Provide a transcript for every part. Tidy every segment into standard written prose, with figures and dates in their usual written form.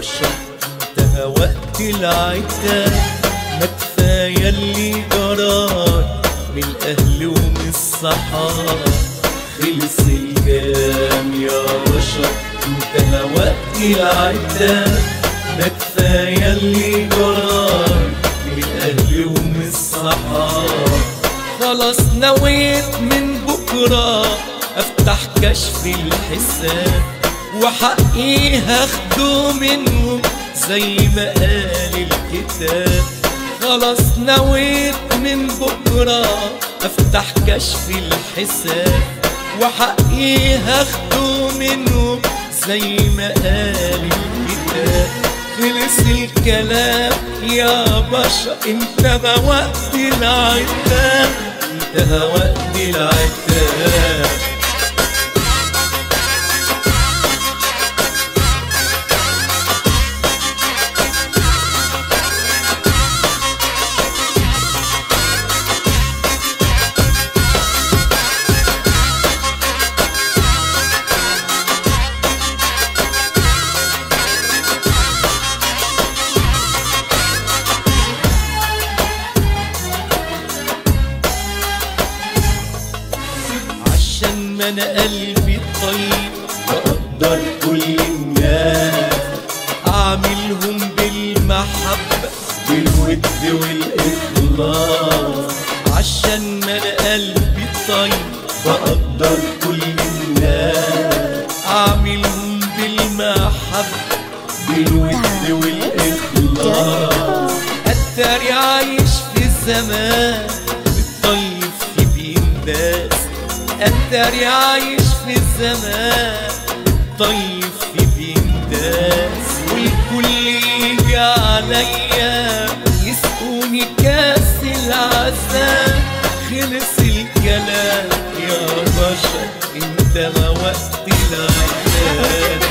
بشر انتهى وقت العتاب. ما كفاية اللي جرالي من الأهل ومن الصحاب. خلص الكلام يا بشر انتهى وقت العتاب. ما كفاية اللي جرالي من الأهل ومن الصحاب. خلاص نويت من بكرة افتح كشف الحساب، وحقي هاخده منهم زي ما قال الكتاب. خلاص نويت من بكرة افتح كشف الحساب، وحقي هاخده منهم زي ما قال الكتاب. خلص الكلام يا بشر انتهى وقت العتاب. انتهى وقت العتاب. عشان ما انا قلبي طيب بقدر كل الناس، اعملهم بالمحبة بالود والاخلاص. عشان ما انا قلبي طيب بقدر كل الناس، اعملهم بالمحبة بالود والاخلاص. اتاري عايش في زمان الطيب في بين ناس. اتاري عايش في زمان طيب في بين ناس. والكل يجي عليا يسقوني كاس العذاب. خلص الكلام يا بشر انتهى وقت العتاب.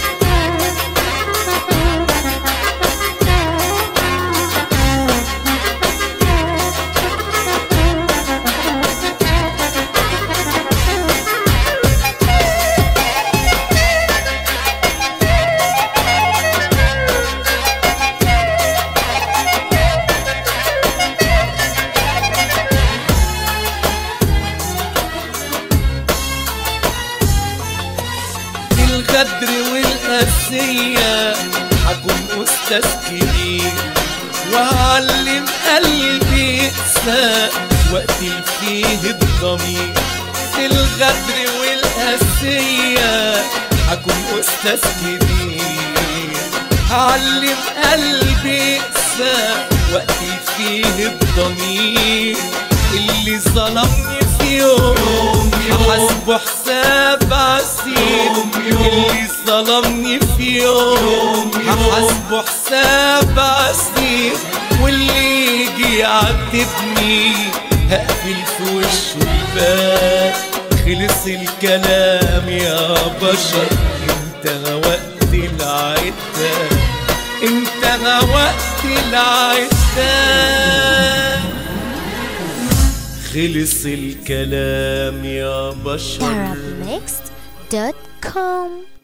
الغدر والقاسية حكون أستاذ كبير، وأعلم قلبي يقسى وقتي فيه الضمير. في الغدر والقاسية حكون أستاذ كبير، هعلم قلبي يقسى وقتي فيه الضمير. اللي ظلمني في يوم هحاسبه حساب عسير. اللي ظلمني في يوم هحاسبه حساب عسير. واللي يجي يعاتبني هقفل في وشه الباب. خلص الكلام يا بشر انتهى وقت العتاب. انتهى وقت العتاب. خلص الكلام يا بشر. Arabmixed.com